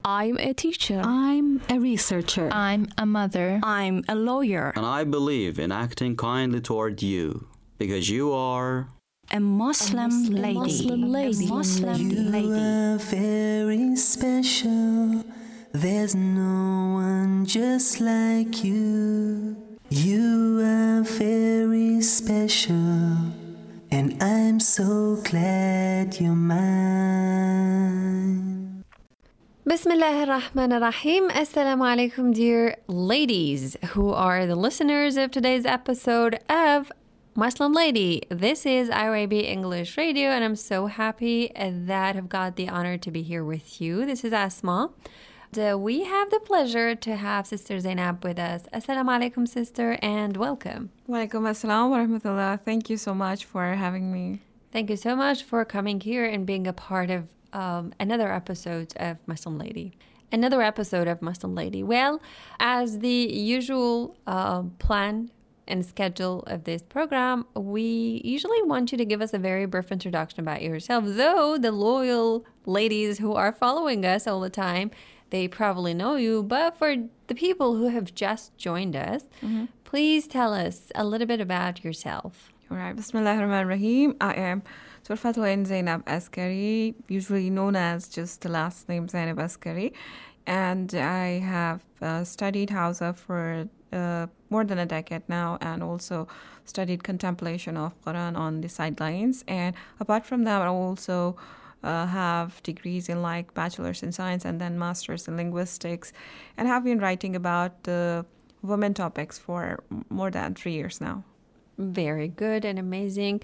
I'm a teacher. I'm a researcher. I'm a mother. I'm a lawyer. And I believe in acting kindly toward you, because you are A Muslim lady. Muslim lady. You are very special. There's no one just like you. You are very special, and I'm so glad you're mine. Bismillah ar-Rahman ar-Rahim. Assalamu alaikum, dear ladies who are the listeners of today's episode of Muslim Lady. This is IRIB English Radio, and I'm so happy that I've got the honor to be here with you. This is Asma. We have the pleasure to have Sister Zainab with us. Assalamu alaikum, sister, and welcome. Walaikum assalam wa rahmatullah. Thank you so much for having me. Thank you so much for coming here and being a part of another episode of Muslim Lady. Another episode of Muslim Lady. Well, as the usual plan and schedule of this program, we usually want you to give us a very brief introduction about yourself. Though the loyal ladies who are following us all the time, they probably know you. But for the people who have just joined us, please tell us a little bit about yourself. All right. Bismillahirrahmanirrahim. I am Turfatulain Zainab Askari, usually known as just the last name Zainab Askari. And I have studied Hausa for more than a decade now, and also studied contemplation of Quran on the sidelines. And apart from that, I also have degrees in like bachelor's in science and then master's in linguistics, and have been writing about the women topics for more than 3 years now. Very good and amazing.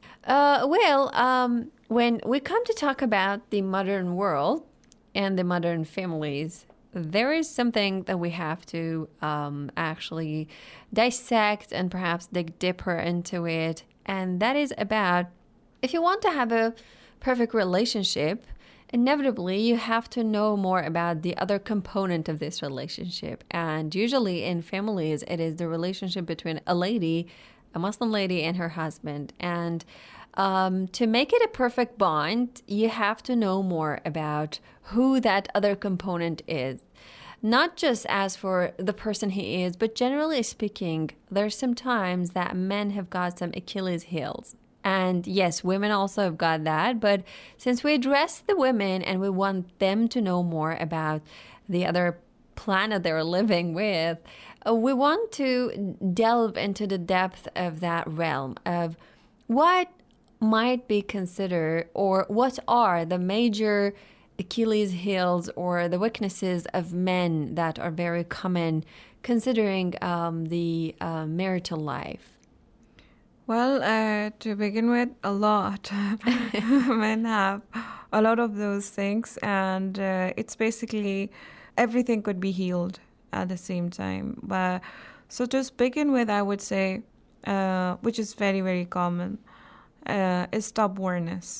When we come to talk about the modern world and the modern families, there is something that we have to actually dissect and perhaps dig deeper into it. And that is about, if you want to have a perfect relationship, inevitably you have to know more about the other component of this relationship. And usually in families, it is the relationship between a Muslim lady, and her husband. And to make it a perfect bond, you have to know more about who that other component is. Not just as for the person he is, but generally speaking, there's some times that men have got some Achilles heels. And yes, women also have got that. But since we address the women and we want them to know more about the other planet they're living with, we want to delve into the depth of that realm of what might be considered, or what are the major Achilles heels or the weaknesses of men that are very common considering the marital life. Well, to begin with, a lot. Men have a lot of those things, and it's basically everything could be healed at the same time. But so to begin with, I would say, which is very, very common, is stubbornness.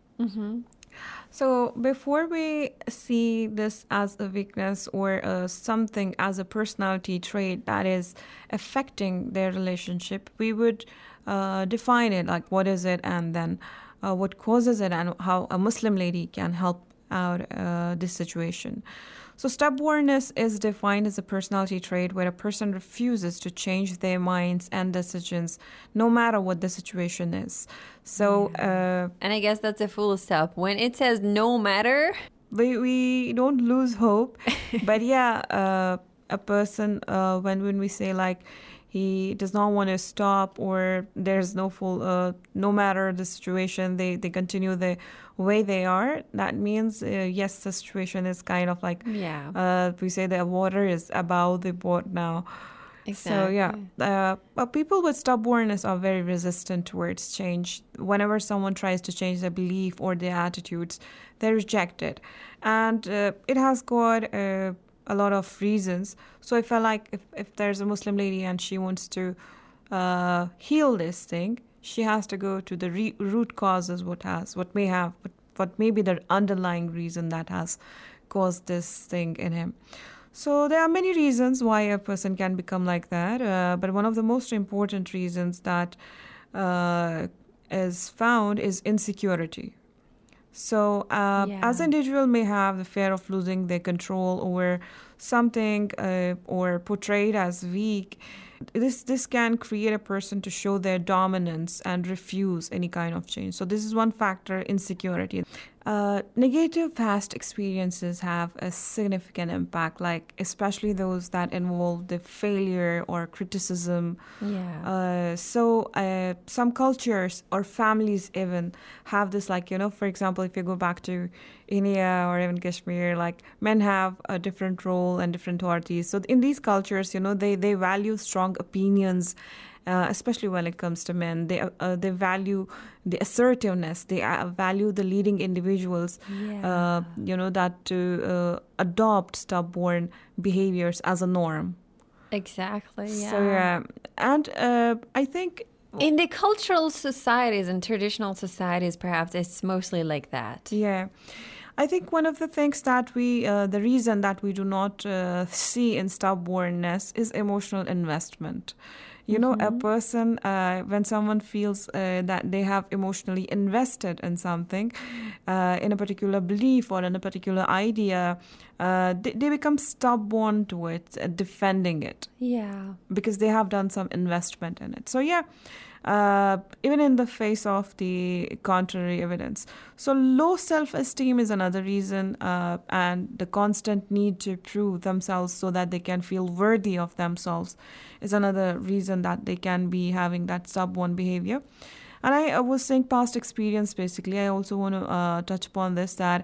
So before we see this as a weakness or something as a personality trait that is affecting their relationship, we would define it, like what is it, and then what causes it, and how a Muslim lady can help out this situation. So stubbornness is defined as a personality trait where a person refuses to change their minds and decisions no matter what the situation is. So and I guess that's a full stop. When it says no matter, we don't lose hope. But yeah, a person, when we say like he does not want to stop, or there's no full, no matter the situation, they continue the way they are, that means, yes, the situation is kind of like, we say the water is above the boat now. Exactly. So yeah, but people with stubbornness are very resistant towards change. Whenever someone tries to change their belief or their attitudes, they reject it. And it has got a lot of reasons. So I feel like if there's a Muslim lady and she wants to heal this thing, she has to go to the root causes, what may be the underlying reason that has caused this thing in him. So there are many reasons why a person can become like that, but one of the most important reasons that is found is insecurity. So as an individual may have the fear of losing their control over something or portrayed as weak, this can create a person to show their dominance and refuse any kind of change. So this is one factor, insecurity. Negative past experiences have a significant impact, like especially those that involve the failure or criticism. So some cultures or families even have this, like, for example, if you go back to India or even Kashmir, like men have a different role and different authorities. So in these cultures, they value strong opinions, especially when it comes to men. They value the assertiveness. They value the leading individuals, that to adopt stubborn behaviors as a norm. Exactly, yeah. So, and I think in the cultural societies and traditional societies, perhaps it's mostly like that. Yeah. I think one of the things that the reason that we do not see in stubbornness is emotional investment. A person, when someone feels that they have emotionally invested in something, in a particular belief or in a particular idea, they become stubborn to it, defending it. Yeah. Because they have done some investment in it. So, even in the face of the contrary evidence. So low self-esteem is another reason, and the constant need to prove themselves so that they can feel worthy of themselves is another reason that they can be having that stubborn behavior. And I was saying past experience, basically. I also want to touch upon this, that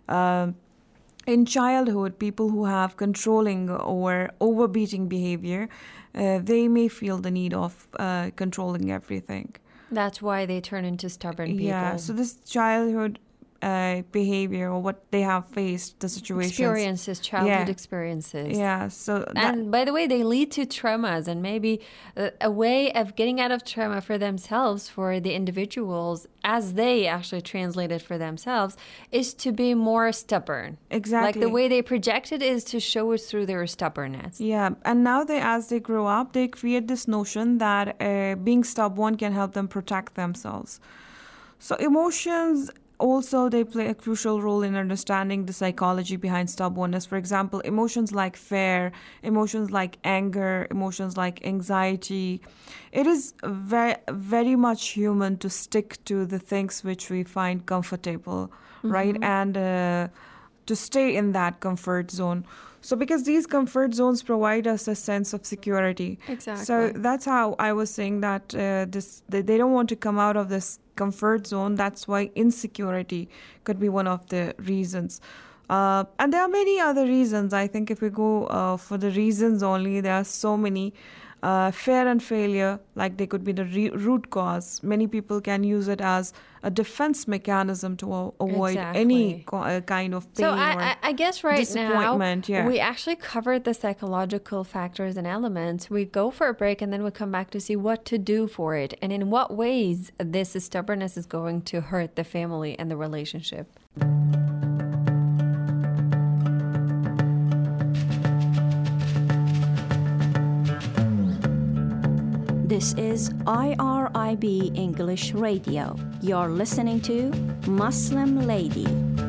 in childhood, people who have controlling or overbeating behavior, they may feel the need of controlling everything. That's why they turn into stubborn people. Yeah, so this childhood behavior or what they have faced, the situations. Childhood experiences. Yeah, so... And by the way, they lead to traumas, and maybe a way of getting out of trauma for themselves, for the individuals, as they actually translate it for themselves, is to be more stubborn. Exactly. Like the way they project it is to show us through their stubbornness. Yeah, and now as they grow up, they create this notion that being stubborn can help them protect themselves. So emotions... Also, they play a crucial role in understanding the psychology behind stubbornness. For example, emotions like fear, emotions like anger, emotions like anxiety. It is very, very much human to stick to the things which we find comfortable, right? And to stay in that comfort zone. So because these comfort zones provide us a sense of security. Exactly. So that's how I was saying that they don't want to come out of this comfort zone. That's why insecurity could be one of the reasons. And there are many other reasons. I think if we go for the reasons only, there are so many. Fear and failure, like they could be the root cause. Many people can use it as a defense mechanism to avoid any kind of pain. So I guess right now we actually covered the psychological factors and elements. We go for a break and then we come back to see what to do for it and in what ways this stubbornness is going to hurt the family and the relationship. This is IRIB English Radio. You're listening to Muslim Lady.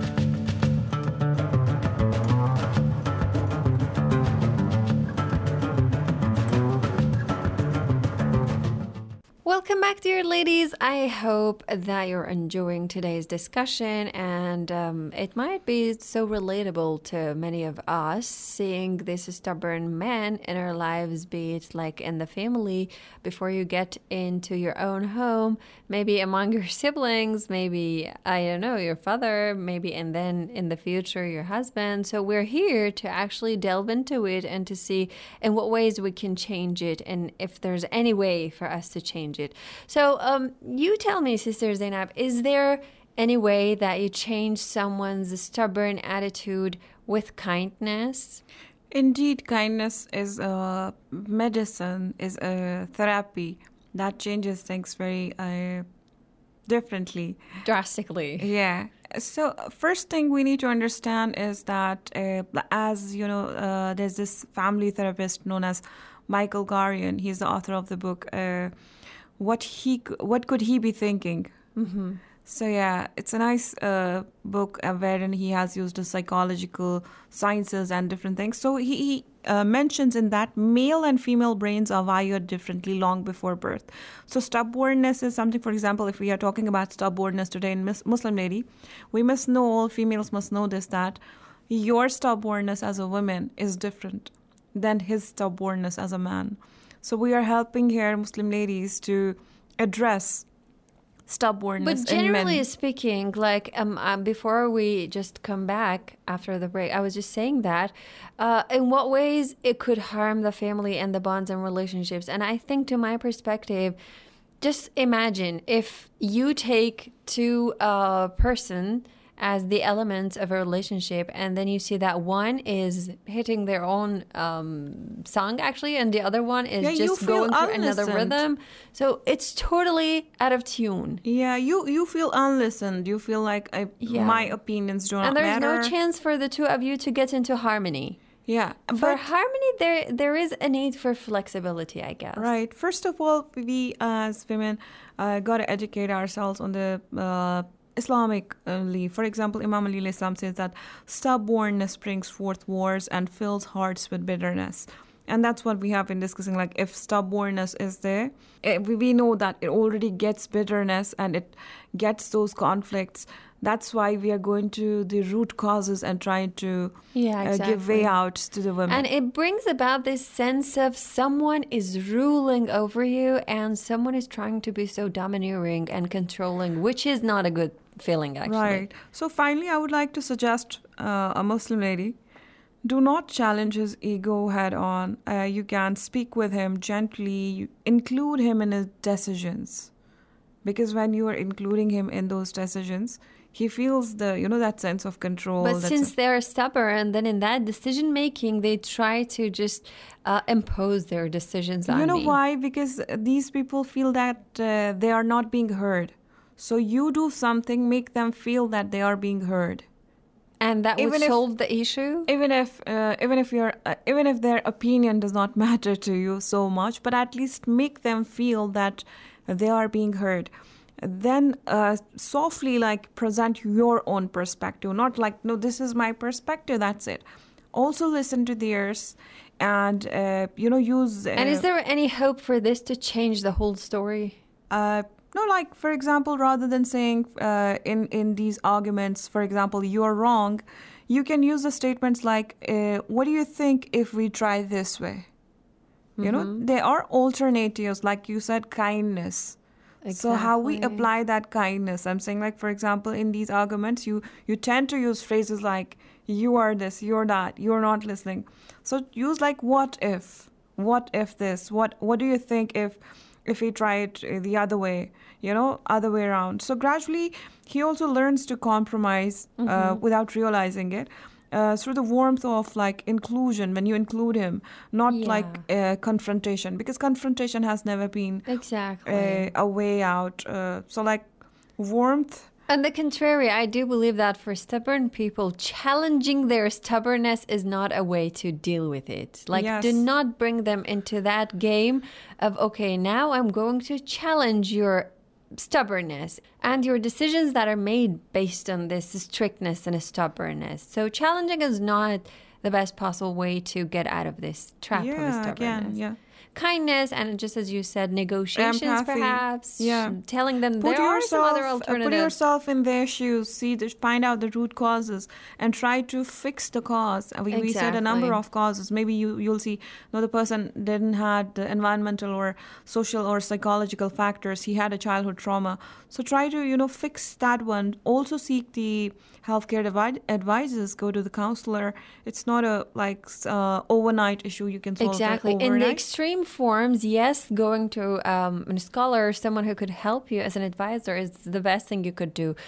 Welcome back, dear ladies. I hope that you're enjoying today's discussion, and it might be so relatable to many of us, seeing this stubborn man in our lives, be it like in the family, before you get into your own home, maybe among your siblings, maybe, I don't know, your father, maybe, and then in the future, your husband. So we're here to actually delve into it and to see in what ways we can change it, and if there's any way for us to change it. So you tell me, Sister Zainab, is there any way that you change someone's stubborn attitude with kindness? Indeed, kindness is a medicine, is a therapy that changes things very differently. Drastically. Yeah. So first thing we need to understand is that, as you know, there's this family therapist known as Michael Garian. He's the author of the book, What Could He Be Thinking? Mm-hmm. So yeah, it's a nice book wherein he has used the psychological sciences and different things. So he mentions in that male and female brains are wired differently long before birth. So stubbornness is something, for example, if we are talking about stubbornness today in Muslim Lady, we must know, all females must know this, that your stubbornness as a woman is different than his stubbornness as a man. So we are helping here Muslim ladies to address stubbornness But in men. generally speaking, like before we just come back after the break, I was just saying that in what ways it could harm the family and the bonds and relationships. And I think, to my perspective, just imagine if you take two person as the elements of a relationship, and then you see that one is hitting their own song actually, and the other one is just going through another rhythm. So it's totally out of tune. Yeah, you feel unlistened. You feel like my opinions do not And there's matter. no chance for the two of you to get into harmony. Yeah, For harmony, there is a need for flexibility, I guess. right. First of all, we as women got to educate ourselves on the Islamically. For example, Imam Ali Islam says that stubbornness brings forth wars and fills hearts with bitterness. And that's what we have been discussing. Like, if stubbornness is there, we know that it already gets bitterness and it gets those conflicts. That's why we are going to the root causes and trying to give way out to the women. And it brings about this sense of someone is ruling over you and someone is trying to be so domineering and controlling, which is not a good feeling, actually. Right. So finally, I would like to suggest a Muslim lady, do not challenge his ego head on. You can speak with him gently. You include him in his decisions. Because when you are including him in those decisions, he feels that sense of control. But since they're stubborn, then in that decision making, they try to just impose their decisions on me. You know why? Because these people feel that they are not being heard. So you do something, make them feel that they are being heard. And that would solve the issue? Even if their opinion does not matter to you so much, but at least make them feel that they are being heard. Then softly present your own perspective, not like, no, this is my perspective, that's it. Also listen to theirs and use. And is there any hope for this to change the whole story? No, like, for example, rather than saying in these arguments, for example, you're wrong, you can use the statements like, what do you think if we try this way? Mm-hmm. There are alternatives, like you said, kindness. Exactly. So how we apply that kindness, I'm saying, like, for example, in these arguments, you tend to use phrases like, you are this, you're that, you're not listening. So use like, what if this, what do you think if we try it the other way, other way around. So gradually, he also learns to compromise without realizing it. Through the warmth of like inclusion, when you include him, not like confrontation, because confrontation has never been a way out. So like warmth. On the contrary, I do believe that for stubborn people, challenging their stubbornness is not a way to deal with it. Like, do not bring them into that game of, okay, now I'm going to challenge your stubbornness and your decisions that are made based on this strictness and stubbornness. So challenging is not the best possible way to get out of this trap of stubbornness. Kindness and, just as you said, negotiations, empathy, perhaps. Telling them there are some other alternatives. Put yourself in their shoes. Find out the root causes and try to fix the cause. We said a number of causes. Maybe you'll see, the person didn't have the environmental or social or psychological factors. He had a childhood trauma. So try to, fix that one. Also seek the healthcare advisors. Go to the counselor. It's not a overnight issue you can solve. Exactly. In the extreme forms, yes, going to a scholar, someone who could help you as an advisor is the best thing you could do.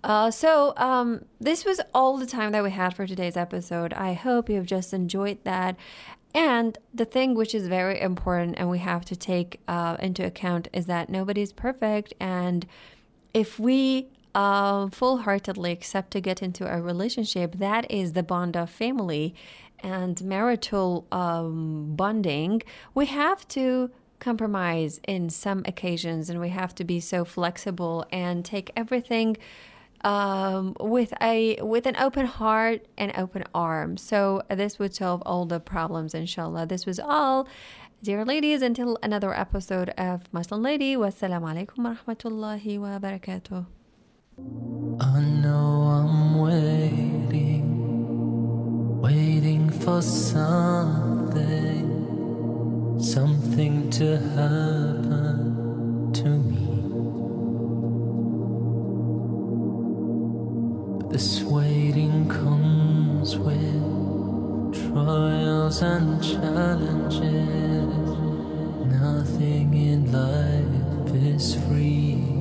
So this was all the time that we had for today's episode. I hope you have just enjoyed that. And the thing which is very important and we have to take into account is that nobody's perfect. And if we full-heartedly accept to get into a relationship, that is the bond of family and marital bonding, we have to compromise in some occasions, and we have to be so flexible and take everything with an open heart and open arms. So this would solve all the problems, inshallah. This was all, dear ladies, until another episode of Muslim Lady. Wassalamu alaikum wa rahmatullahi wa barakatuh. I know I'm waiting for something to happen to me. But this waiting comes with trials and challenges. Nothing in life is free.